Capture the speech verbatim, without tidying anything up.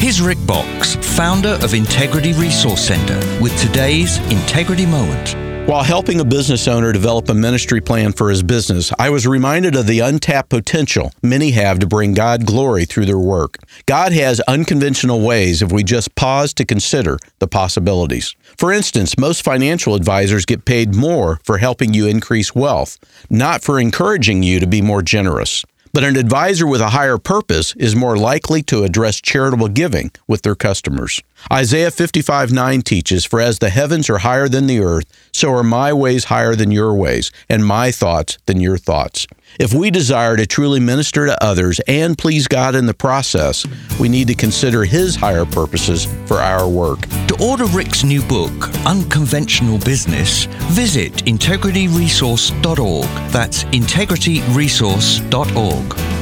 Here's Rick Box, founder of Integrity Resource Center, with today's Integrity Moment. While helping a business owner develop a ministry plan for his business, I was reminded of the untapped potential many have to bring God glory through their work. God has unconventional ways if we just pause to consider the possibilities. For instance, most financial advisors get paid more for helping you increase wealth, not for encouraging you to be more generous. But an advisor with a higher purpose is more likely to address charitable giving with their customers. Isaiah fifty-five nine teaches, "For as the heavens are higher than the earth, so are my ways higher than your ways, and my thoughts than your thoughts." If we desire to truly minister to others and please God in the process, we need to consider His higher purposes for our work. To order Rick's new book, Unconventional Business, visit integrity resource dot org. That's integrity resource dot org.